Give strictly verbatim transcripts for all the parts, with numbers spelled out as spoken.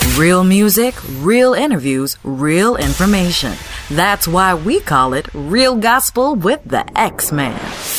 Real music, real interviews, real information. That's why we call it Real Gospel with the X-Man.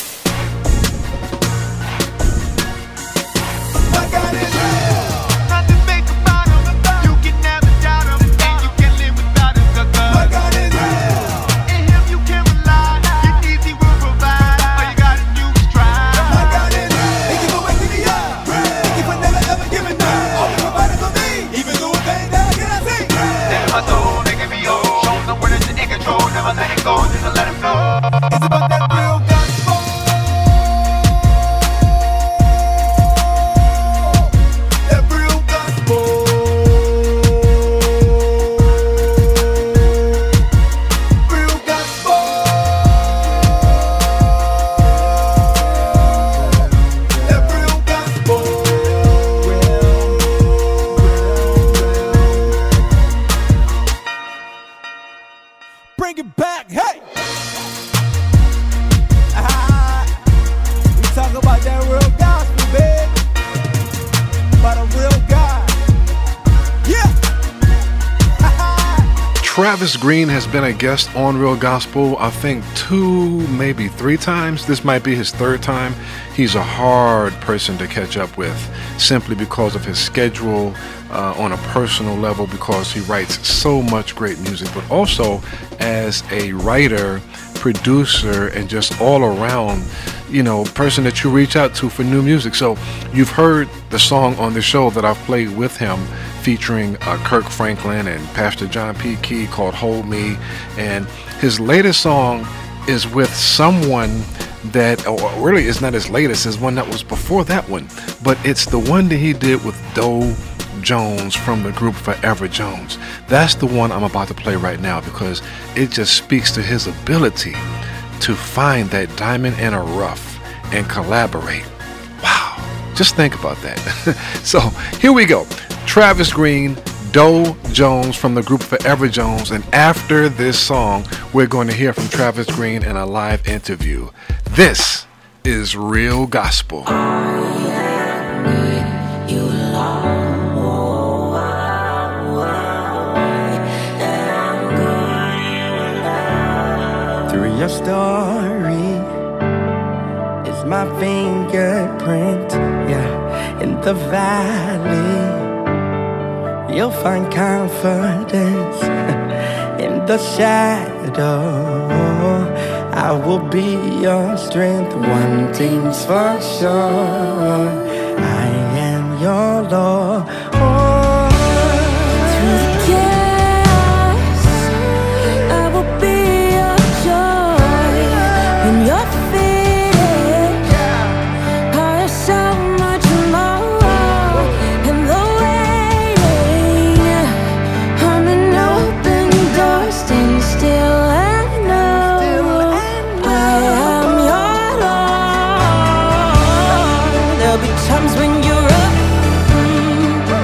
Bring it back, hey! Ah, we talk about that real gospel, baby. About a real God. Yeah! Travis Greene has been a guest on Real Gospel, I think two, maybe three times. This might be his third time. He's a hard person to catch up with simply because of his schedule, uh, on a personal level, because he writes so much great music, but also as a writer, producer, and just all around, you know, person that you reach out to for new music. So you've heard the song on the show that I've played with him featuring uh, Kirk Franklin and Pastor John P. Key called Hold Me. And his latest song is with someone that, or really it's not his latest, it's one that was before that one, but it's the one that he did with Doe Jones from the group Forever Jones. That's the one I'm about to play right now because it just speaks to his ability to find that diamond in a rough and collaborate. Wow, just think about that. So here we go. Travis Greene, Doe Jones from the group Forever Jones, and after this song, we're going to hear from Travis Greene in a live interview. This is Real Gospel. Through your story is my fingerprint, yeah, in the valley. You'll find confidence in the shadow. I will be your strength. One thing's for sure, I am your Lord. Oh, through the chaos, I will be your joy. When you're faded, I have so much more. And the waiting on an open door, stand still. Times when you're up, mm,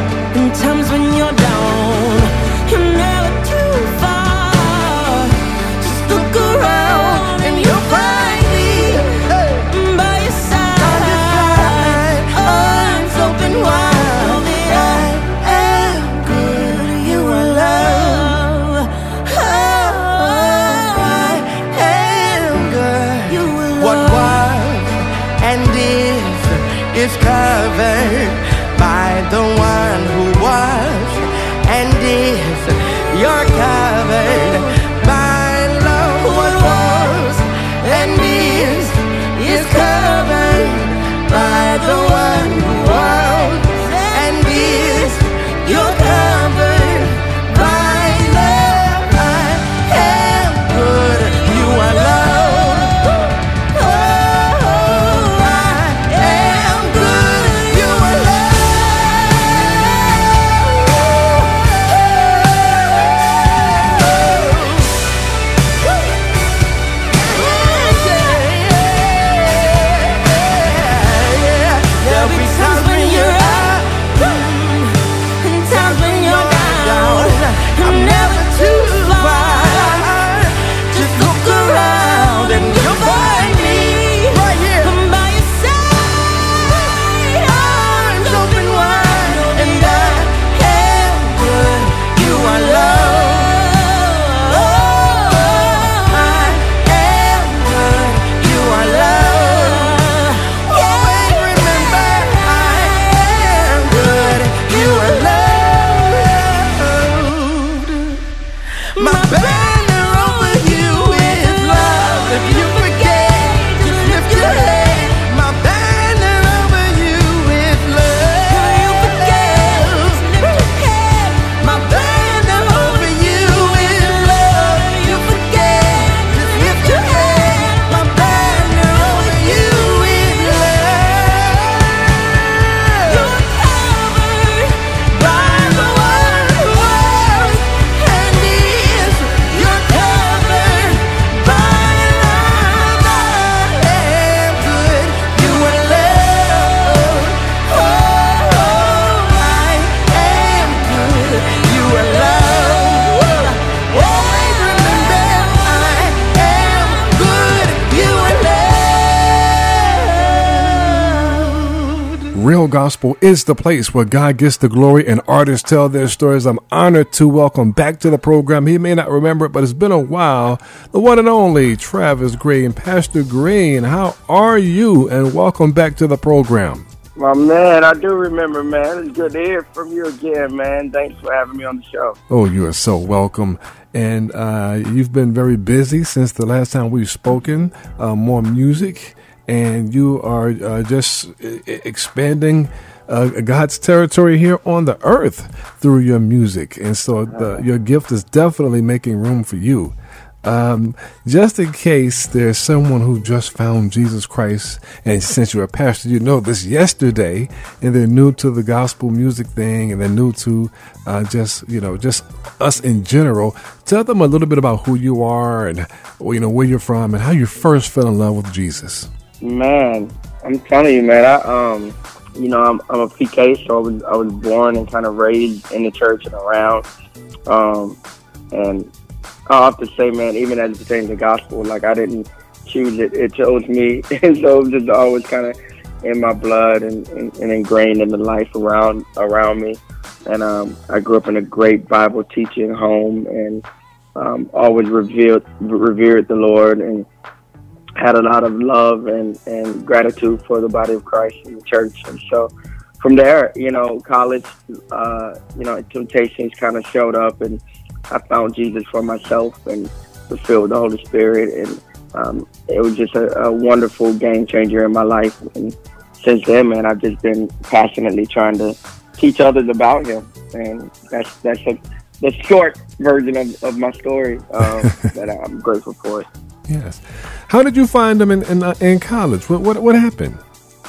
Real Gospel is the place where God gets the glory and artists tell their stories. I'm honored to welcome back to the program. He may not remember it, but it's been a while. The one and only Travis Green. Pastor Green, how are you? And welcome back to the program. My man, I do remember, man. It's good to hear from you again, man. Thanks for having me on the show. Oh, you are so welcome. And uh, you've been very busy since the last time we've spoken. Uh, more music. And you are uh, just expanding uh, God's territory here on the earth through your music. And so the, your gift is definitely making room for you. Um, just in case there's someone who just found Jesus Christ, and since you're a pastor, you know this yesterday, and they're new to the gospel music thing, and they're new to uh, just, you know, just us in general. Tell them a little bit about who you are and, you know, where you're from and how you first fell in love with Jesus. Man, I'm telling you, man, I, um, you know, I'm, I'm a P K, so I was, I was born and kind of raised in the church and around. Um, and I have to say, man, even as it pertains to the gospel, like I didn't choose it, it chose me. And so it was just always kind of in my blood and, and, and ingrained in the life around, around me. And, um, I grew up in a great Bible teaching home and, um, always revered, revered the Lord and had a lot of love and, and gratitude for the body of Christ and the church. And so from there, you know, college, uh, you know, temptations kind of showed up and I found Jesus for myself and was filled with the Holy Spirit. And um, it was just a, a wonderful game changer in my life. And since then, man, I've just been passionately trying to teach others about him. And that's, that's a, the short version of, of my story um, that I'm grateful for it. Yes. How did you find them in in, uh, in college? What, what what happened?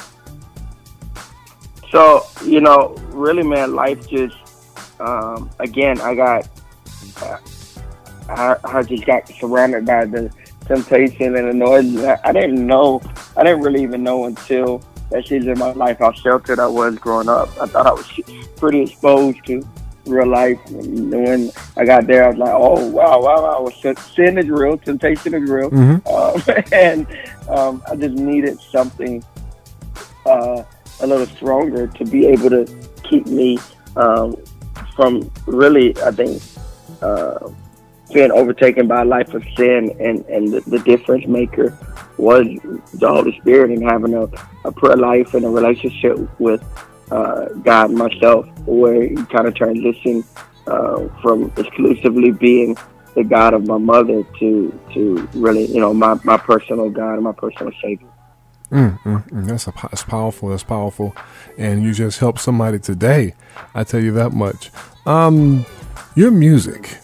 So, you know, really, man, life just, um, again, I got, uh, I, I just got surrounded by the temptation and the noise. I, I didn't know, I didn't really even know until that season in my life how sheltered I was growing up. I thought I was pretty exposed to real life. And when I got there, I was like, oh, wow, wow, wow. Sin is real. Temptation is real. Mm-hmm. Um, and um, I just needed something uh, a little stronger to be able to keep me um, from really, I think, uh, being overtaken by a life of sin. And, and the, the difference maker was the Holy Spirit and having a, a prayer life and a relationship with Uh, God myself, where he kind of transitioned uh, from exclusively being the God of my mother to to really, you know, my, my personal God and my personal Savior. Mm, mm, mm. That's a, that's powerful. That's powerful, and you just helped somebody today. I tell you that much. Um, your music.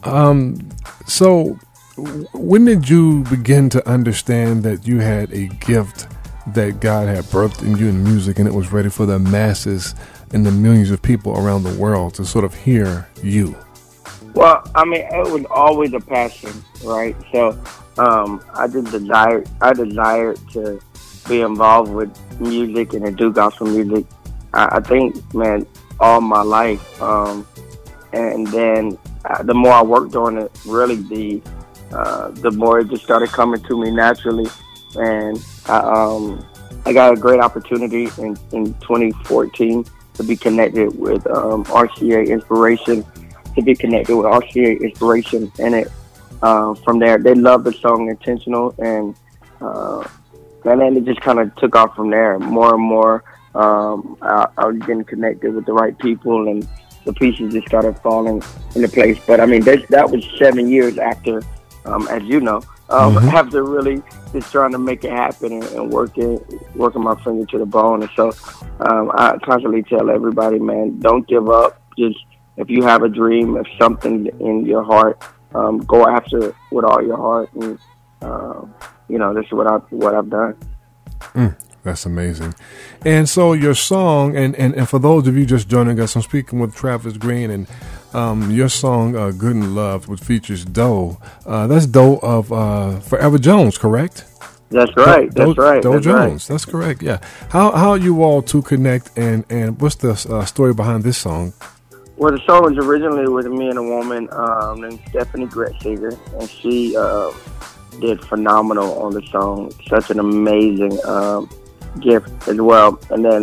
Um, so, when did you begin to understand that you had a gift that God had birthed in you in music, and it was ready for the masses and the millions of people around the world to sort of hear you? Well, I mean, it was always a passion, right? So um, I just desired, I desired to be involved with music and to do gospel music. I, I think, man, all my life. Um, and then uh, the more I worked on it, really, the uh, the more it just started coming to me naturally. And I, um, I got a great opportunity in, in twenty fourteen to be connected with um, R C A Inspiration, to be connected with R C A Inspiration. And it, uh, from there, they loved the song Intentional. And, uh, and then it just kind of took off from there. More and more, um, I, I was getting connected with the right people and the pieces just started falling into place. But I mean, that, that was seven years after, um, as you know, Um, mm-hmm. after really just trying to make it happen and, and working, working my finger to the bone. And so um, I constantly tell everybody, man, don't give up. Just if you have a dream, if something in your heart, um, go after it with all your heart. And uh, you know, this is what I what I've done. Mm, that's amazing. And so your song, and, and, and for those of you just joining us, I'm speaking with Travis Green, and Um, your song, uh, Good and Love, which features Doe. Uh, that's Doe of uh, Forever Jones, correct? That's right. Doe, that's right. Doe that's Jones. Right. That's correct. Yeah. How how are you all to connect, and, and what's the uh, story behind this song? Well, the song was originally with me and a woman um, named Stephanie Gretziger, and she uh, did phenomenal on the song. Such an amazing um, gift as well. And then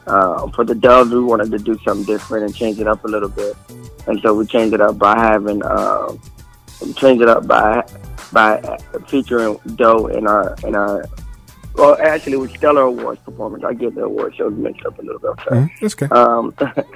uh, for the Dubs, we wanted to do something different and change it up a little bit, and so we changed it up by having uh, changed it up by by featuring Doe in our in our. Well, actually, with Stellar Awards performance, I get the award shows mixed up a little bit. Mm, that's okay. Um,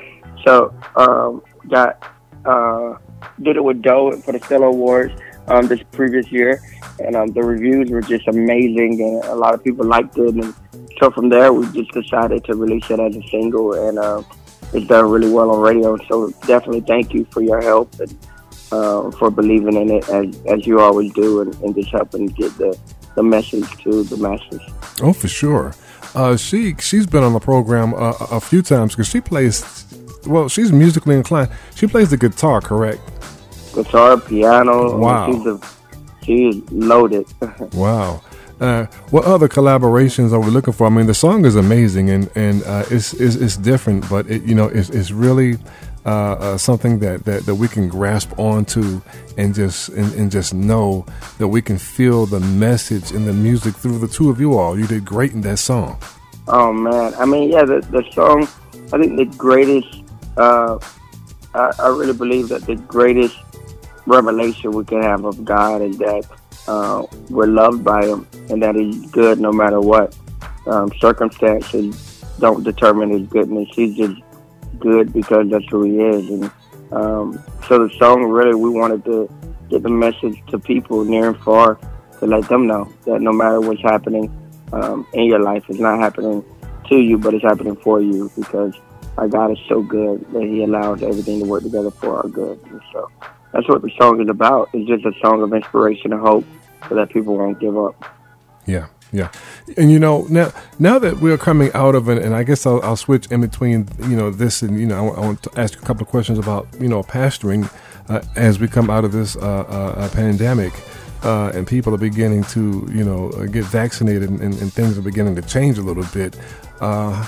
so um, got uh, did it with Doe for the Stellar Awards um, this previous year, and um, the reviews were just amazing, and a lot of people liked it. And so from there, we just decided to release it as a single, and uh, it's done really well on radio. So definitely, thank you for your help and uh, for believing in it as as you always do, and, and just helping get the. the message to the masses. Oh, for sure. Uh, she she's been on the program uh, a few times because she plays. Well, she's musically inclined. She plays the guitar, correct? Guitar, piano. Wow. She's a, she's loaded. Wow. Uh, what other collaborations are we looking for? I mean, the song is amazing and and uh, it's, it's it's different, but it you know it's it's really. Uh, uh, something that, that, that we can grasp onto and just and, and just know that we can feel the message in the music through the two of you all. You did great in that song. Oh man, I mean, yeah, the the song. I think the greatest. Uh, I, I really believe that the greatest revelation we can have of God is that uh, we're loved by Him and that He's good no matter what. Um, circumstances don't determine His goodness. He's just good because that's who He is. And um, so the song, really, we wanted to get the message to people near and far to let them know that no matter what's happening um, in your life, it's not happening to you, but it's happening for you, because our God is so good that He allows everything to work together for our good. And so that's what the song is about. It's just a song of inspiration and hope so that people won't give up. Yeah. Yeah. And, you know, now now that we're coming out of it, and I guess I'll, I'll switch in between, you know, this and, you know, I, I want to ask you a couple of questions about, you know, pastoring uh, as we come out of this uh, uh, pandemic uh, and people are beginning to, you know, uh, get vaccinated and, and things are beginning to change a little bit. Uh,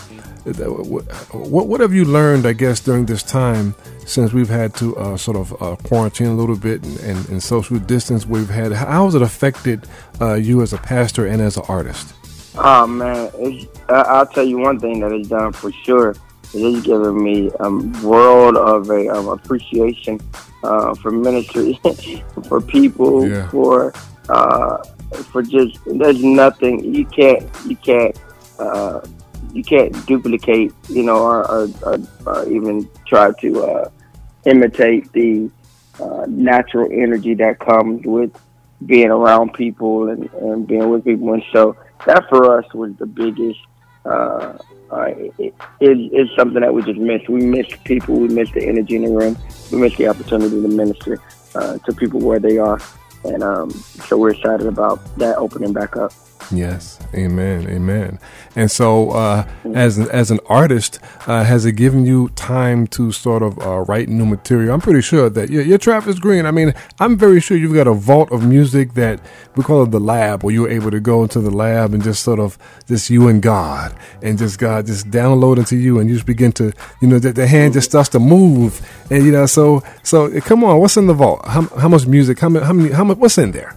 what, what have you learned, I guess, during this time since we've had to uh, sort of uh, quarantine a little bit and, and, and social distance we've had? How has it affected uh, you as a pastor and as an artist? Oh, man, it's, uh, I'll tell you one thing that it's done for sure. It's given me a world of a, um, appreciation uh, for ministry, for people, yeah. for uh, for just, there's nothing, you can't, you can't, uh, you can't duplicate, you know, or, or, or, or even try to uh, imitate the uh, natural energy that comes with being around people and, and being with people. And so that for us was the biggest, uh, uh, it, it, it's something that we just missed. We missed people, we missed the energy in the room, we missed the opportunity to minister uh, to people where they are. And um, so we're excited about that opening back up. Yes, amen, amen. And so, uh, as an, as an artist, uh, has it given you time to sort of uh, write new material? I'm pretty sure that you're, you're Travis Green. I mean, I'm very sure you've got a vault of music that we call it the lab, where you're able to go into the lab and just sort of just you and God, and just God just download into you, and you just begin to, you know, the, the hand just starts to move, and you know, so so come on, what's in the vault? How, how much music? How many? How many? How much? What's in there?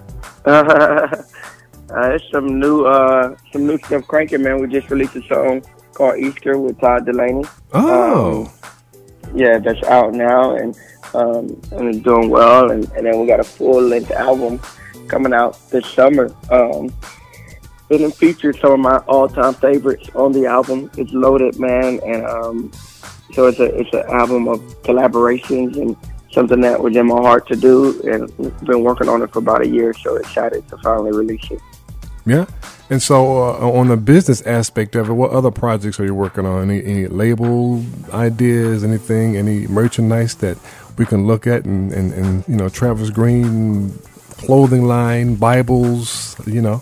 Uh, it's some new, uh, some new stuff cranking, man. We just released a song called Easter with Todd Delaney. Oh, um, yeah, that's out now, and um, and it's doing well. And, and then we got a full length album coming out this summer. Um, and it features some of my all time favorites on the album. It's loaded, man, and um, so it's a it's an album of collaborations and something that was in my heart to do, and we've been working on it for about a year. So excited to finally release it. Yeah. And so uh, on the business aspect of it, what other projects are you working on? Any, any label ideas, anything, any merchandise that we can look at and, and, and, you know, Travis Green clothing line, Bibles, you know?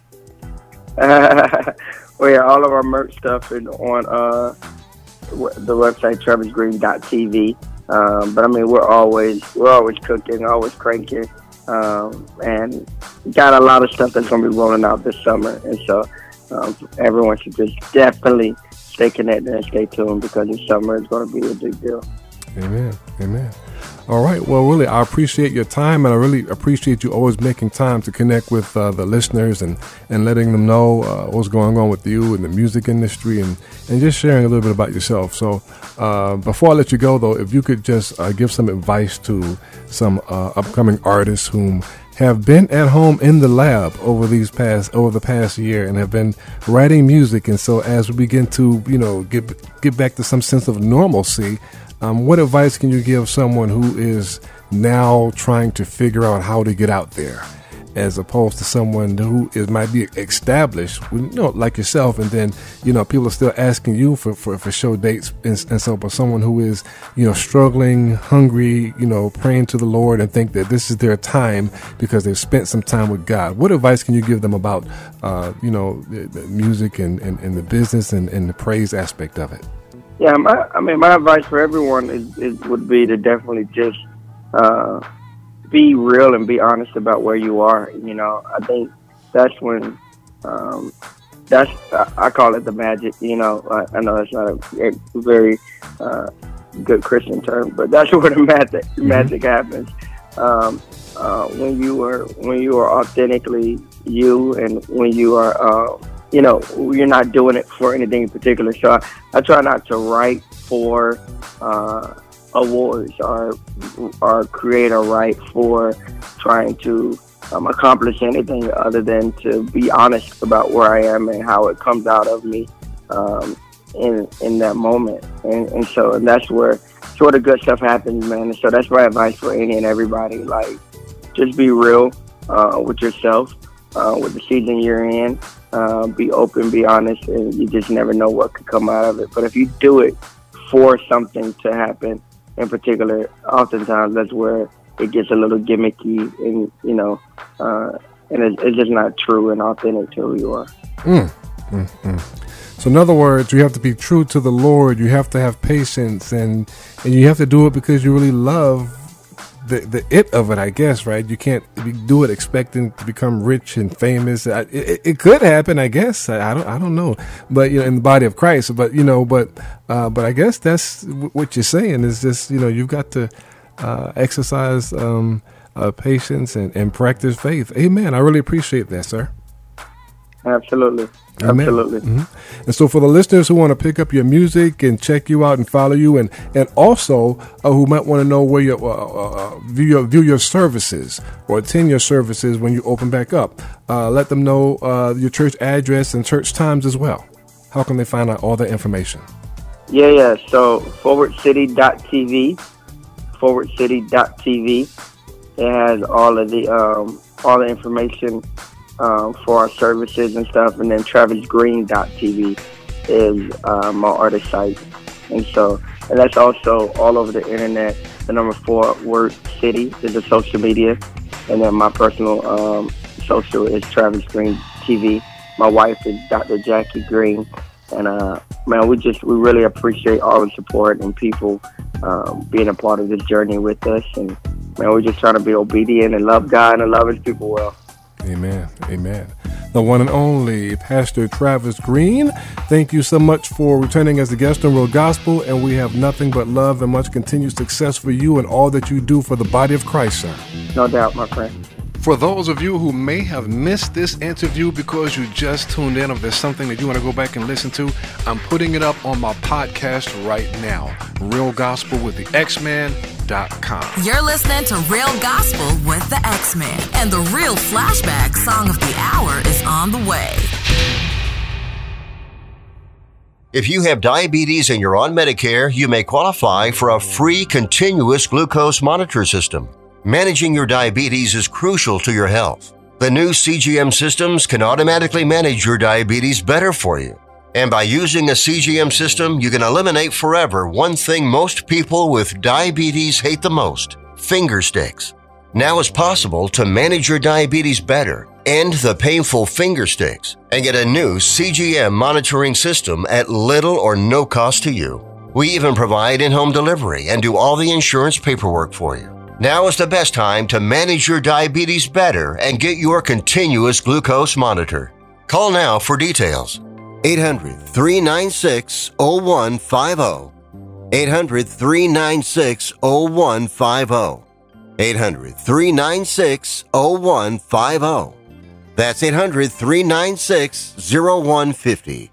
Uh, well, yeah, all of our merch stuff is on uh, the website, travis green dot t v. Um, but I mean, we're always, we're always cooking, always cranking. Um, and got a lot of stuff that's going to be rolling out this summer. And so um, everyone should just definitely stay connected and stay tuned, because this summer is going to be a big deal. Amen. Amen. All right. Well, really, I appreciate your time, and I really appreciate you always making time to connect with uh, the listeners and, and letting them know uh, what's going on with you in the music industry and, and just sharing a little bit about yourself. So uh, before I let you go, though, if you could just uh, give some advice to some uh, upcoming artists whom have been at home in the lab over these past over the past year and have been writing music, and so as we begin to you know get get back to some sense of normalcy, um, what advice can you give someone who is now trying to figure out how to get out there, as opposed to someone who is might be established, you know, like yourself, and then you know people are still asking you for, for, for show dates, and, and so, but someone who is you know struggling, hungry, you know, praying to the Lord, and think that this is their time because they've spent some time with God. What advice can you give them about uh, you know the, the music and, and, and the business and, and the praise aspect of it? Yeah, my, I mean, my advice for everyone is, is would be to definitely just. Uh, be real and be honest about where you are. You know, I think that's when, um, that's, I call it the magic, you know, I, I know that's not a, a very uh, good Christian term, but that's where the magic, mm-hmm. magic happens. Um, uh, when you are, when you are authentically you, and when you are, uh, you know, you're not doing it for anything in particular. So I, I try not to write for, uh, awards or or create a right for trying to um, accomplish anything other than to be honest about where I am and how it comes out of me um, in in that moment. And, and so and that's where sort of good stuff happens, man. And so that's my advice for any and everybody. Like, just be real uh, with yourself, uh, with the season you're in. Uh, be open, be honest, and you just never know what could come out of it. But if you do it for something to happen, in particular, oftentimes that's where it gets a little gimmicky, and you know, uh, and it's, it's just not true and authentic to who you are. Mm, mm, mm. So, in other words, you have to be true to the Lord. You have to have patience, and and you have to do it because you really love the the it of it, I guess, right? You can't do it expecting to become rich and famous. It, it, it could happen, I guess. I, I don't, I don't know, but you know, in the body of Christ. But you know, but uh, but I guess that's w- what you're saying is just you know you've got to uh, exercise um, uh, patience and, and practice faith. Amen. I really appreciate that, sir. Absolutely. Amen. Absolutely. Mm-hmm. And so for the listeners who want to pick up your music and check you out and follow you, and, and also uh, who might want to know where you uh, uh, view, your, view your services or attend your services when you open back up, uh, let them know uh, your church address and church times as well. How can they find out all that information? Yeah, yeah. So forward city dot t v, forward city dot t v. It has all of the um, all the information Um, for our services and stuff, and then travis green dot t v is uh, my artist site, and so and that's also all over the internet. The number four word city is the social media, and then my personal um, social is Travis Green T V. My wife is Doctor Jackie Green, and uh, man, we just we really appreciate all the support and people um, being a part of this journey with us, and man, we're just trying to be obedient and love God and love His people well. Amen. Amen. The one and only Pastor Travis Green. Thank you so much for returning as a guest on Real Gospel, and we have nothing but love and much continued success for you and all that you do for the body of Christ, sir. No doubt, my friend. For those of you who may have missed this interview because you just tuned in, or there's something that you want to go back and listen to, I'm putting it up on my podcast right now, Real Gospel with the X-Man dot com. You're listening to Real Gospel with the X-Man, and the Real Flashback Song of the Hour is on the way. If you have diabetes and you're on Medicare, you may qualify for a free continuous glucose monitor system. Managing your diabetes is crucial to your health. The new C G M systems can automatically manage your diabetes better for you. And by using a C G M system, you can eliminate forever one thing most people with diabetes hate the most: finger sticks. Now it's possible to manage your diabetes better, end the painful finger sticks, and get a new C G M monitoring system at little or no cost to you. We even provide in-home delivery and do all the insurance paperwork for you. Now is the best time to manage your diabetes better and get your continuous glucose monitor. Call now for details. eight hundred, three nine six, oh one five oh. eight hundred, three nine six, zero one five zero. eight hundred, three nine six, zero one five zero. That's eight hundred, three nine six, zero one five zero.